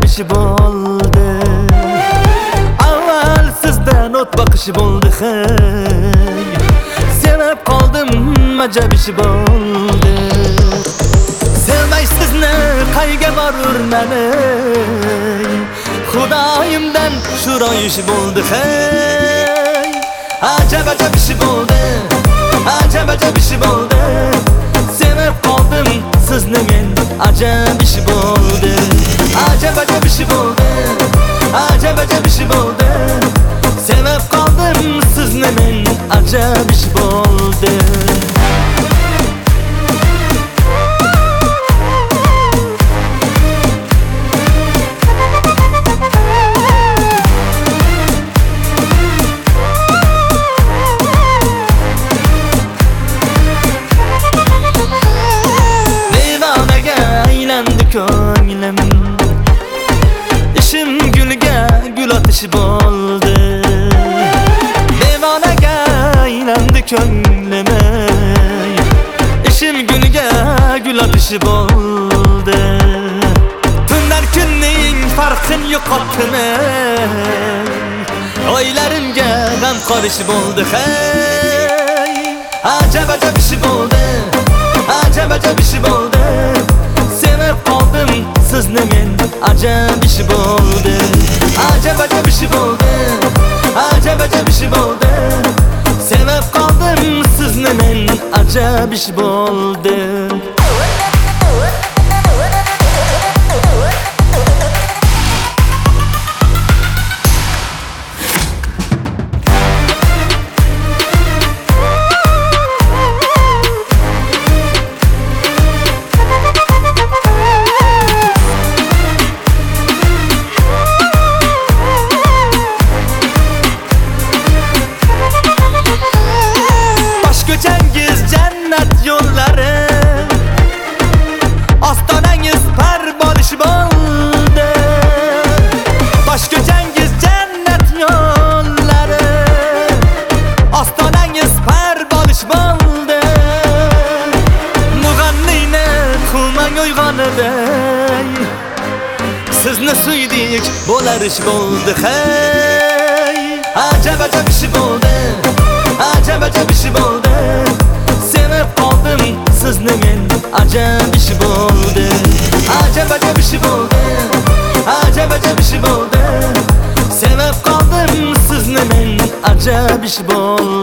ishi bo'ldi. Avval sizdan o't boqishi bo'ldi, hey. Sevib qoldim, ajab ishi bo'ldi. Sevmay sizni qayga borurman, ey. Xudoyimdan shuro ishi bo'ldi, hey. Ajab ishi bo'ldi, ajab ishi bo'ldi. Sevib qoldim sizni men, ajab ishi bo'ldi. Ajab ishi bo'ldi, ajab ishi bo'ldi. Sevib qoldim sizni men, ajab ish bo'ldi. Devonaga aylandi ko'nglim, ishim gulga gul otishi bo'ldi. Devonaga aylandi ko'nglim, ishim gulga gul otishi bo'ldi. Tunlar kunning farqini yo'qotdim, o'ylarimga g'am qolishi bo'ldi, hey. Ajab ishi bo'ldi, ajab ishi bo'ldi. Sevib qoldim sizni men, ajab ishi bo'ldi. Ajab ishi bo'ldi, ajab ishi bo'ldi. Sevib qoldim sizni men, ajab ish bo'ldi. Ko'changiz jannat yo'llari, ostonangiz par bo'lish bo'ldi. Bosh ko'changiz jannat yo'llari, ostonangiz par bo'lish bo'ldi. Mug'anniyni qilmang uyg'onib, sizni suydik bo'lar ish bo'ldi, hey. Ajab ishi bo'ldi, ajab ishi bo'ldi. Sevib qoldim sizni men, ajab ishi bo'ldi. Ajab ishi bo'ldi, ajab ishi bo'ldi. Sevib qoldim sizni men, ajab ish bo'ldi.